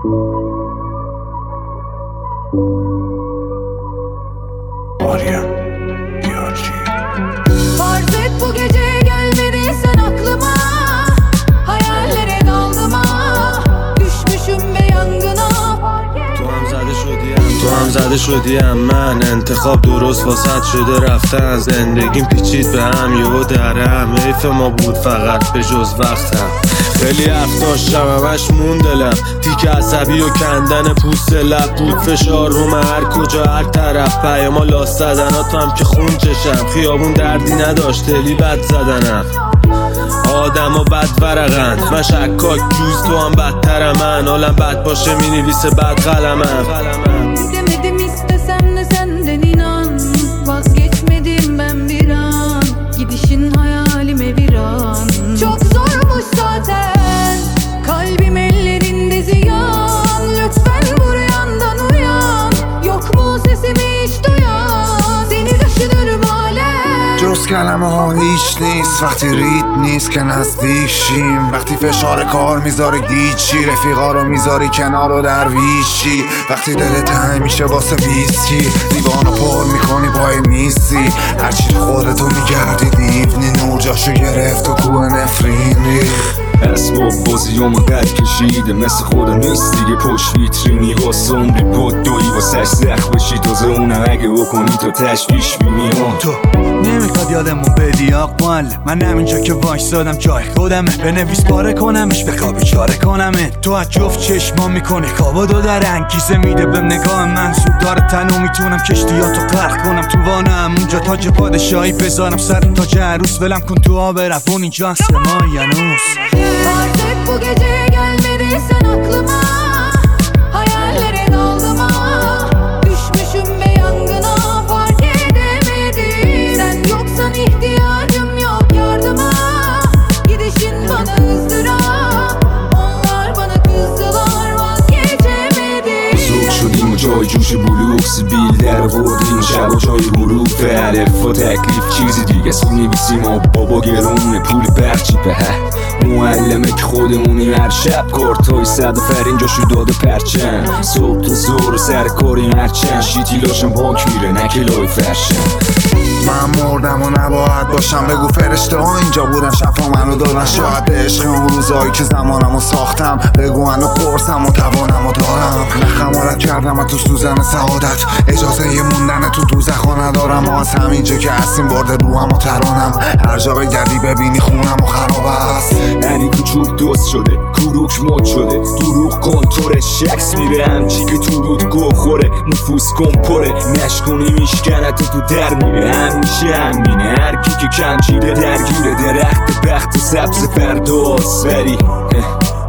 Meryem Diyarcı. Farz et bu gece gelmediysen aklıma, hayallere daldım ha. Düşmüşüm به yangına. تو هم زده شدیم من انتخاب درست واسط شده رفتن زندگیم پیچید به هم یهو درم حیف ما بود فقط به جز وقتم خیلی حرف داشتم همش مون دلم تیک عصبی و کندن پوست لب بود فشار روم هر کجا هر طرف پیاما لاست زدنات هم که خون چشم خیابون دردی نداشت دلی بد زدنم آدم و بد ورقند من شکاک جوز تو هم بدتر من حالم bad باشه می نویسه bad قلمم Demedim istesem de senden inan, vazgeçmedim ben bir an, gidişin hayalime viran. Çok zormuş zaten, kalbim ellerinde ziyan. Lütfen bu rüyandan uyan, yok mu sesimi hiç duyan? Seni düşünürüm hala. جز کلمه ها هیچ نیست وقتی رید نیست که نزدیک شیم وقتی فشار کار میذاره گیچی رفیقا رو میذاری کنار و درویشی وقتی دلت تنگ میشه واسه ویسکی لیوانو پر میکنی پای میزی هرچی تو خودتو میگردی دیونی نور جاشو گرفت و کوه نفرین ریخت اسباب بازیامو قد کشیده مثل خود نیست دیگه پشت ویترینی واسه عمری بدویی واسه سخت بشی تازه اونم اگه بکنی تو تشویش بینی تو نمیخواد یادمون بدی آق معلم من همینجا که وایسادم جای خودمه بنویس پاره کنمش به خوابی چاره کنمه تو از جفت چشما میکنی خوابا دو در انگیزه میده به نگاه من زود داره تنو میتونم کشتیاتو غرق کنم تو وانم اونجا تاج پادشاهی بذارم سر تاج عروس ولم کن تو آب روون اینجا سماینوس Farz et bu gece gelmediysen aklıma, hayallere daldım ha. Düşmüşüm ve yangına, fark edemedim. Sen yoksan ihtiyacım yok yardıma, gidişin bana ızdırap. Onlar bana kızdılar, vazgeçemedim. بزرگ شدیم و جای جوش بلوغ سیبیل در آوردیم شب و جای حروف الف و تکلیف چیزی دیگه است می‌نویسیم و بابا گرونه پول برچی به معلمه که خودمونی هر شب کارتای صد و فرین جاشو داده پرچم صبح تا زور و سر کاری هرچند شیتی لاشم باک میره نکلای فرشم من مردم و نباید باشم بگو فرشته ها اینجا بودن شفا منو دادن شاید به عشق اون روزایی که زمانمو ساختم بگو منو قرصم و توانمو دارم نخمارت کردم تو سوزن سعادت اجازه یه موندن تو دوزخو ندارم از همینجا که هستیم برده روحم و ترانم هر جا بگردی ببینی خونم و خراب است هنی کوچوک دوست شده کوروک مد شده دروغ کنتوره شکس میره همچی که تو رود گو خوره نفوس کن پره نشکنی میشکنت تو در میره همیشه همینه هر کی که کم چیره درگیره درخت بخت سبز فرداست ولی